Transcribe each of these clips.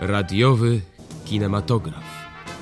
Radiowy kinematograf.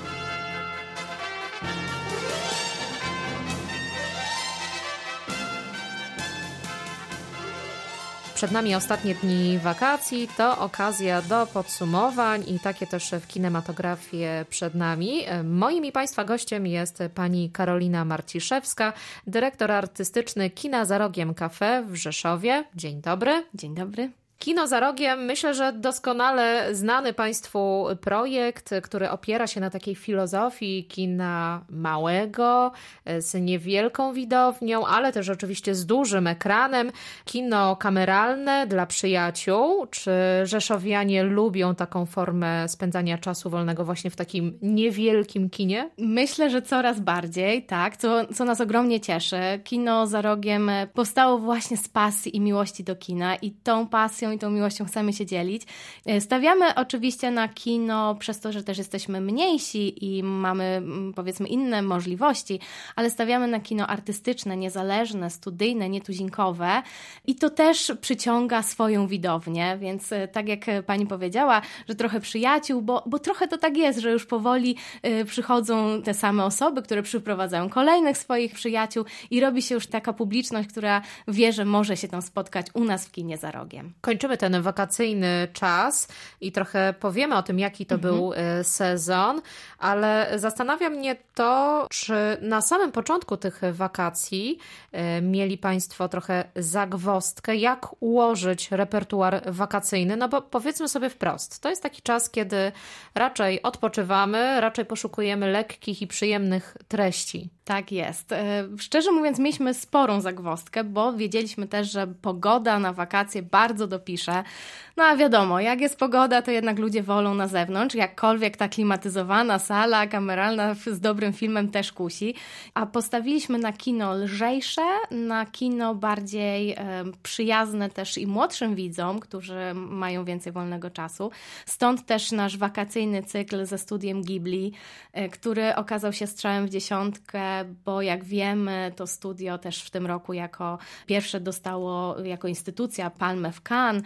Przed nami ostatnie dni wakacji, to okazja do podsumowań i takie też w kinematografii przed nami. Moim i Państwa gościem jest pani Karolina Marciszewska, dyrektor artystyczny Kina za Rogiem Cafe w Rzeszowie. Dzień dobry. Dzień dobry. Kino za Rogiem, myślę, że doskonale znany Państwu projekt, który opiera się na takiej filozofii kina małego, z niewielką widownią, ale też oczywiście z dużym ekranem. Kino kameralne dla przyjaciół. Czy rzeszowianie lubią taką formę spędzania czasu wolnego właśnie w takim niewielkim kinie? Myślę, że coraz bardziej, tak, co nas ogromnie cieszy. Kino za Rogiem powstało właśnie z pasji i miłości do kina i tą pasją i tą miłością chcemy się dzielić. Stawiamy oczywiście na kino przez to, że też jesteśmy mniejsi i mamy, powiedzmy, inne możliwości, ale stawiamy na kino artystyczne, niezależne, studyjne, nietuzinkowe i to też przyciąga swoją widownię, więc tak jak pani powiedziała, że trochę przyjaciół, bo trochę to tak jest, że już powoli przychodzą te same osoby, które przyprowadzają kolejnych swoich przyjaciół i robi się już taka publiczność, która wie, że może się tam spotkać u nas w kinie za Rogiem. Kończymy ten wakacyjny czas i trochę powiemy o tym, jaki to był sezon, ale zastanawia mnie to, czy na samym początku tych wakacji mieli Państwo trochę zagwozdkę, jak ułożyć repertuar wakacyjny, no bo powiedzmy sobie wprost, to jest taki czas, kiedy raczej odpoczywamy, raczej poszukujemy lekkich i przyjemnych treści. Tak jest. Szczerze mówiąc, mieliśmy sporą zagwozdkę, bo wiedzieliśmy też, że pogoda na wakacje bardzo dopisze. No a wiadomo, jak jest pogoda, to jednak ludzie wolą na zewnątrz, jakkolwiek ta klimatyzowana sala kameralna z dobrym filmem też kusi. A postawiliśmy na kino lżejsze, na kino bardziej przyjazne też i młodszym widzom, którzy mają więcej wolnego czasu. Stąd też nasz wakacyjny cykl ze studiem Ghibli, który okazał się strzałem w dziesiątkę, bo jak wiemy, to studio też w tym roku jako pierwsze dostało jako instytucja Palmę w Cannes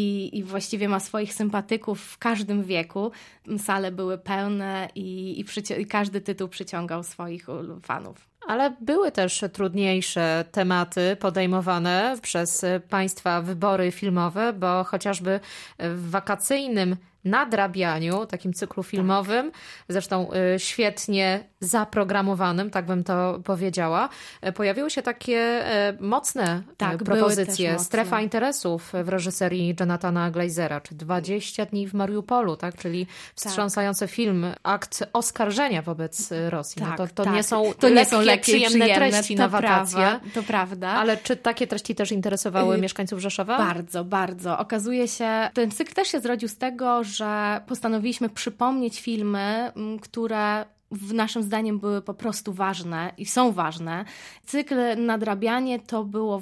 i właściwie ma swoich sympatyków w każdym wieku. Sale były pełne i każdy tytuł przyciągał swoich fanów. Ale były też trudniejsze tematy podejmowane przez Państwa wybory filmowe, bo chociażby w wakacyjnym nadrabianiu, takim cyklu filmowym, zresztą świetnie zaprogramowanym, tak bym to powiedziała, pojawiły się takie mocne propozycje. Strefa interesów w reżyserii Jonathana Glazera, czy 20 dni w Mariupolu, tak? Czyli wstrząsający film, akt oskarżenia wobec Rosji. Tak, no to nie są lekkie, przyjemne treści na wakacje. To prawda. Ale czy takie treści też interesowały mieszkańców Rzeszowa? Bardzo, bardzo. Okazuje się, ten cykl też się zrodził z tego, że postanowiliśmy przypomnieć filmy, które w naszym zdaniem były po prostu ważne i są ważne. Cykl Nadrabianie to było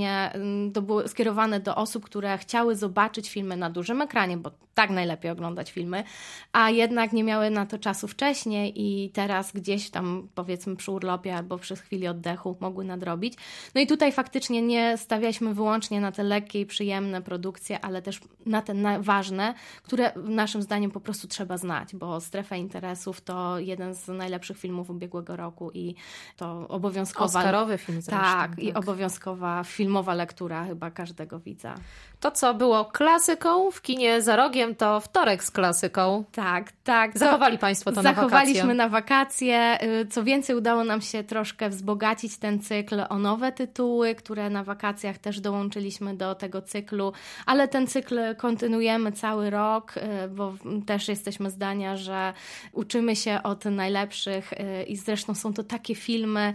skierowane do osób, które chciały zobaczyć filmy na dużym ekranie, bo tak najlepiej oglądać filmy, a jednak nie miały na to czasu wcześniej i teraz gdzieś tam, powiedzmy, przy urlopie albo przy chwili oddechu mogły nadrobić. No i tutaj faktycznie nie stawialiśmy wyłącznie na te lekkie i przyjemne produkcje, ale też na te ważne, które naszym zdaniem po prostu trzeba znać, bo Strefa interesów to jeden z najlepszych filmów ubiegłego roku i to obowiązkowa... Oscarowy film zresztą. Tak, i obowiązkowa filmowa lektura chyba każdego widza. To, co było klasyką w kinie za Rogiem, to Wtorek z klasyką. Tak. Zachowali Państwo to na wakacje. Zachowaliśmy na wakacje. Co więcej, udało nam się troszkę wzbogacić ten cykl o nowe tytuły, które na wakacjach też dołączyliśmy do tego cyklu, ale ten cykl kontynuujemy cały rok, bo też jesteśmy zdania, że uczymy się od najlepszych i zresztą są to takie filmy,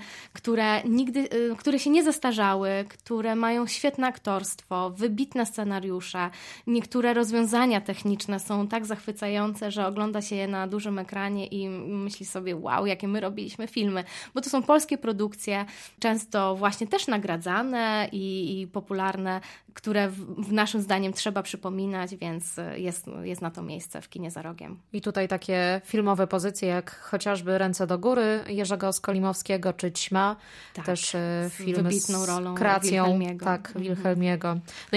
które się nie zestarzały, które mają świetne aktorstwo, wybitne scenariusze. Niektóre rozwiązania techniczne są tak zachwycające, że ogląda się je na dużym ekranie i myśli sobie, wow, jakie my robiliśmy filmy. Bo to są polskie produkcje, często właśnie też nagradzane i popularne, które w naszym zdaniem trzeba przypominać, więc jest na to miejsce w kinie za Rogiem. I tutaj takie filmowe pozycje jak chociażby Ręce do góry Jerzego Skolimowskiego czy Ćma, też film wybitną rolą kreacją Wilhelmiego. Tak, Wilhelmiego. No i piękna muzyka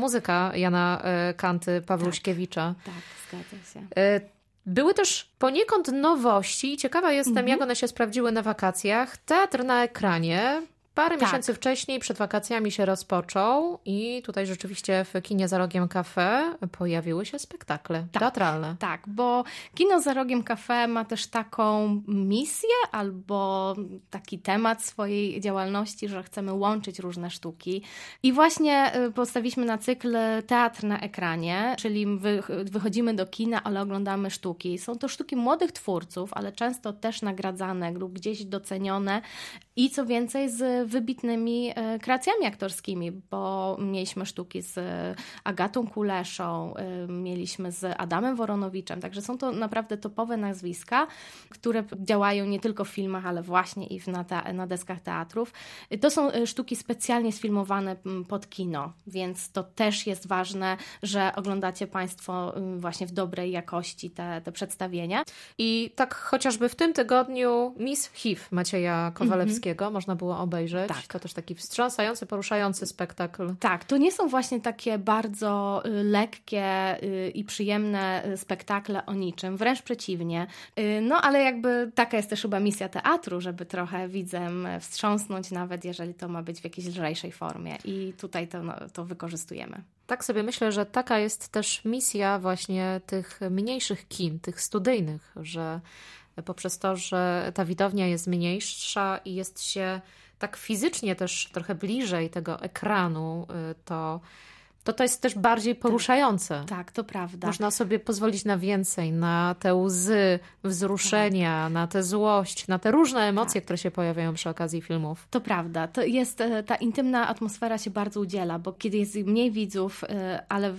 muzyka Jana Kanty-Pawluśkiewicza. Tak, zgadza się. Były też poniekąd nowości. Ciekawa jestem, jak one się sprawdziły na wakacjach. Teatr na ekranie. Parę miesięcy wcześniej, przed wakacjami się rozpoczął i tutaj rzeczywiście w kinie Za Rogiem Cafe pojawiły się spektakle teatralne. Tak, bo kino Za Rogiem Cafe ma też taką misję albo taki temat swojej działalności, że chcemy łączyć różne sztuki. I właśnie postawiliśmy na cykl Teatr na ekranie, czyli wychodzimy do kina, ale oglądamy sztuki. Są to sztuki młodych twórców, ale często też nagradzane lub gdzieś docenione i co więcej z wybitnymi kreacjami aktorskimi, bo mieliśmy sztuki z Agatą Kuleszą, mieliśmy z Adamem Woronowiczem, także są to naprawdę topowe nazwiska, które działają nie tylko w filmach, ale właśnie i na deskach teatrów. To są sztuki specjalnie sfilmowane pod kino, więc to też jest ważne, że oglądacie Państwo właśnie w dobrej jakości te przedstawienia. I tak chociażby w tym tygodniu Miss HIV Macieja Kowalewskiego można było obejrzeć. Tak. To też taki wstrząsający, poruszający spektakl. Tak, to nie są właśnie takie bardzo lekkie i przyjemne spektakle o niczym, wręcz przeciwnie. No ale jakby taka jest też chyba misja teatru, żeby trochę widzem wstrząsnąć, nawet jeżeli to ma być w jakiejś lżejszej formie i tutaj to wykorzystujemy. Tak sobie myślę, że taka jest też misja właśnie tych mniejszych kin, tych studyjnych, że poprzez to, że ta widownia jest mniejsza i jest się tak fizycznie też trochę bliżej tego ekranu, to jest też bardziej poruszające. Tak, to prawda. Można sobie pozwolić na więcej, na te łzy, wzruszenia, na tę złość, na te różne emocje, które się pojawiają przy okazji filmów. To prawda. To jest, ta intymna atmosfera się bardzo udziela, bo kiedy jest mniej widzów, ale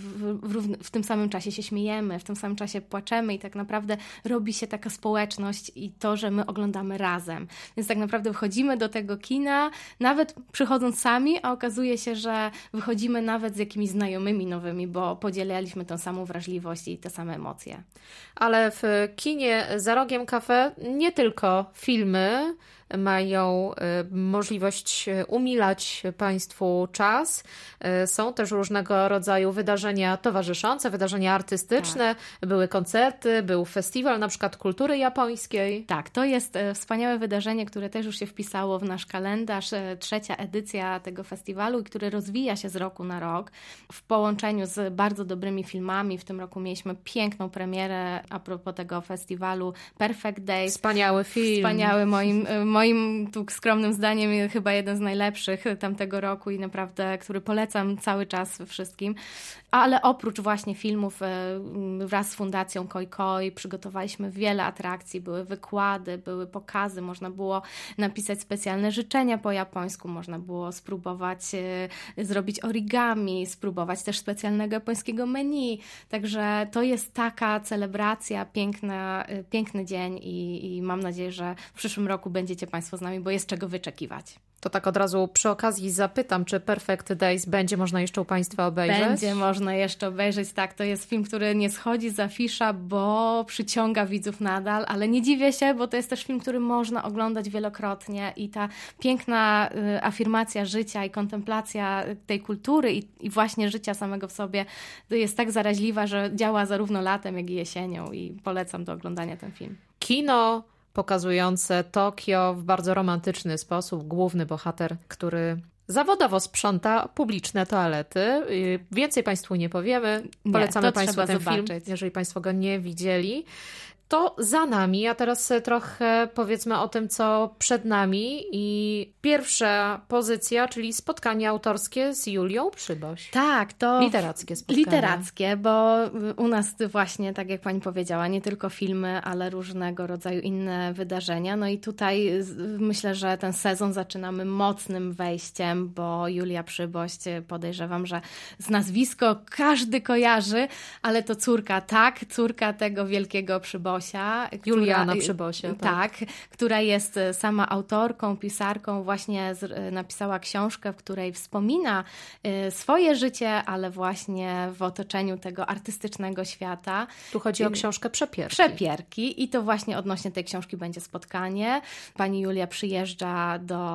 w tym samym czasie się śmiejemy, w tym samym czasie płaczemy i tak naprawdę robi się taka społeczność i to, że my oglądamy razem. Więc tak naprawdę wchodzimy do tego kina, nawet przychodząc sami, a okazuje się, że wychodzimy nawet z jakimiś znajomymi nowymi, bo podzielaliśmy tę samą wrażliwość i te same emocje. Ale w kinie Za Rogiem Cafe nie tylko filmy mają możliwość umilać Państwu czas. Są też różnego rodzaju wydarzenia towarzyszące, wydarzenia artystyczne. Tak. Były koncerty, był festiwal na przykład kultury japońskiej. Tak, to jest wspaniałe wydarzenie, które też już się wpisało w nasz kalendarz. 3. edycja tego festiwalu, i który rozwija się z roku na rok w połączeniu z bardzo dobrymi filmami. W tym roku mieliśmy piękną premierę a propos tego festiwalu Perfect Days. Wspaniały film. Wspaniały moim tu skromnym zdaniem chyba jeden z najlepszych tamtego roku i naprawdę, który polecam cały czas wszystkim. Ale oprócz właśnie filmów wraz z Fundacją Koi Koi przygotowaliśmy wiele atrakcji, były wykłady, były pokazy, można było napisać specjalne życzenia po japońsku, można było spróbować zrobić origami, spróbować też specjalnego japońskiego menu. Także to jest taka celebracja, piękny dzień i mam nadzieję, że w przyszłym roku będziecie Państwo z nami, bo jest czego wyczekiwać. To tak od razu przy okazji zapytam, czy Perfect Days będzie można jeszcze u Państwa obejrzeć? Będzie można jeszcze obejrzeć, tak. To jest film, który nie schodzi z afisza, bo przyciąga widzów nadal, ale nie dziwię się, bo to jest też film, który można oglądać wielokrotnie i ta piękna afirmacja życia i kontemplacja tej kultury i właśnie życia samego w sobie jest tak zaraźliwa, że działa zarówno latem, jak i jesienią i polecam do oglądania ten film. Kino pokazujące Tokio w bardzo romantyczny sposób. Główny bohater, który zawodowo sprząta publiczne toalety. Więcej Państwu nie powiemy. Polecamy Państwu ten film, jeżeli Państwo go nie widzieli. To za nami, a teraz trochę powiedzmy o tym, co przed nami i pierwsza pozycja, czyli spotkanie autorskie z Julią Przyboś. Tak, to literackie spotkanie. Literackie, bo u nas właśnie, tak jak Pani powiedziała, nie tylko filmy, ale różnego rodzaju inne wydarzenia. No i tutaj myślę, że ten sezon zaczynamy mocnym wejściem, bo Julia Przyboś, podejrzewam, że z nazwisko każdy kojarzy, ale to córka tego wielkiego Przybosia, Przybosia. Juliana Przybosie. Tak, która jest sama autorką, pisarką, właśnie napisała książkę, w której wspomina swoje życie, ale właśnie w otoczeniu tego artystycznego świata. Tu chodzi o książkę Przepierki. Przepierki i to właśnie odnośnie tej książki będzie spotkanie. Pani Julia przyjeżdża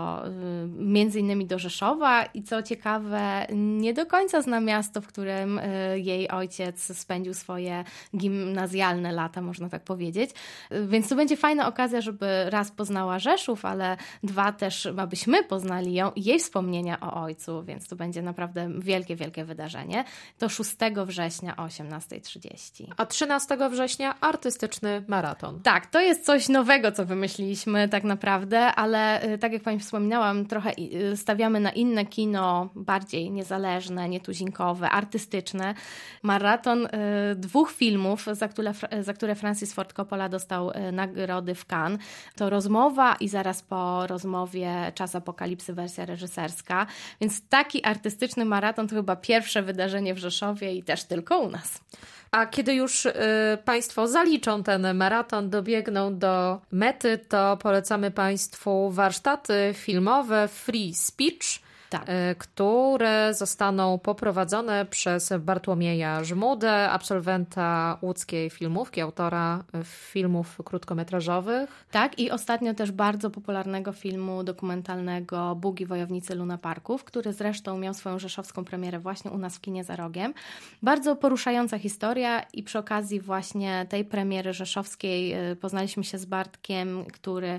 między innymi do Rzeszowa i co ciekawe, nie do końca zna miasto, w którym jej ojciec spędził swoje gimnazjalne lata, można tak powiedzieć. Więc to będzie fajna okazja, żeby raz poznała Rzeszów, ale dwa też, abyśmy poznali ją i jej wspomnienia o ojcu, więc to będzie naprawdę wielkie, wielkie wydarzenie. To 6 września o 18:30. A 13 września artystyczny maraton. Tak, to jest coś nowego, co wymyśliliśmy tak naprawdę, ale tak jak Pani wspominałam, trochę stawiamy na inne kino, bardziej niezależne, nietuzinkowe, artystyczne. Maraton 2 filmów, za które Francis Ford Coppola dostał nagrody w Cannes. To Rozmowa i zaraz po rozmowie Czas apokalipsy, wersja reżyserska. Więc taki artystyczny maraton to chyba pierwsze wydarzenie w Rzeszowie i też tylko u nas. A kiedy już Państwo zaliczą ten maraton, dobiegną do mety, to polecamy Państwu warsztaty filmowe Free Speech, Tak. które zostaną poprowadzone przez Bartłomieja Żmudę, absolwenta łódzkiej filmówki, autora filmów krótkometrażowych. Tak, i ostatnio też bardzo popularnego filmu dokumentalnego Bugi Wojownicy Lunaparków, który zresztą miał swoją rzeszowską premierę właśnie u nas w kinie za rogiem. Bardzo poruszająca historia i przy okazji właśnie tej premiery rzeszowskiej poznaliśmy się z Bartkiem, który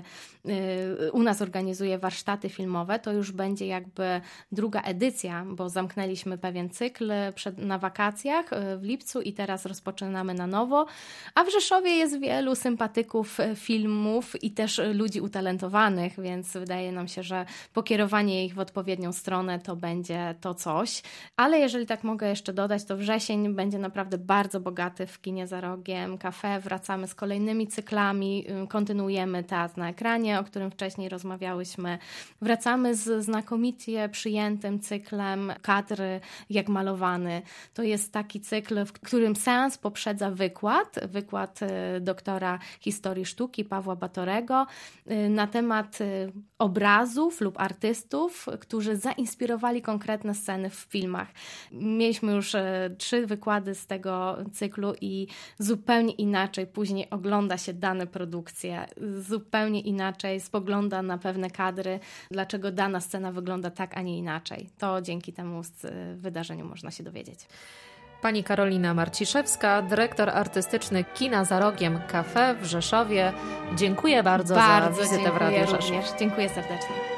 u nas organizuje warsztaty filmowe. To już będzie jakby druga edycja, bo zamknęliśmy pewien cykl na wakacjach w lipcu i teraz rozpoczynamy na nowo. A w Rzeszowie jest wielu sympatyków filmów i też ludzi utalentowanych, więc wydaje nam się, że pokierowanie ich w odpowiednią stronę to będzie to coś. Ale jeżeli tak mogę jeszcze dodać, to wrzesień będzie naprawdę bardzo bogaty w kinie za rogiem, Cafe. Wracamy z kolejnymi cyklami, kontynuujemy Teatr na ekranie, o którym wcześniej rozmawiałyśmy. Wracamy z znakomicie przyjętym cyklem Kadry jak malowany. To jest taki cykl, w którym seans poprzedza wykład doktora historii sztuki Pawła Batorego na temat obrazów lub artystów, którzy zainspirowali konkretne sceny w filmach. Mieliśmy już 3 wykłady z tego cyklu i zupełnie inaczej później ogląda się dane produkcje, zupełnie inaczej spogląda na pewne kadry, dlaczego dana scena wygląda tak, a nie inaczej. To dzięki temu wydarzeniu można się dowiedzieć. Pani Karolina Marciszewska, dyrektor artystyczny Kina za rogiem Cafe w Rzeszowie. Dziękuję bardzo za wizytę w Radiu Rzeszów. Dziękuję serdecznie.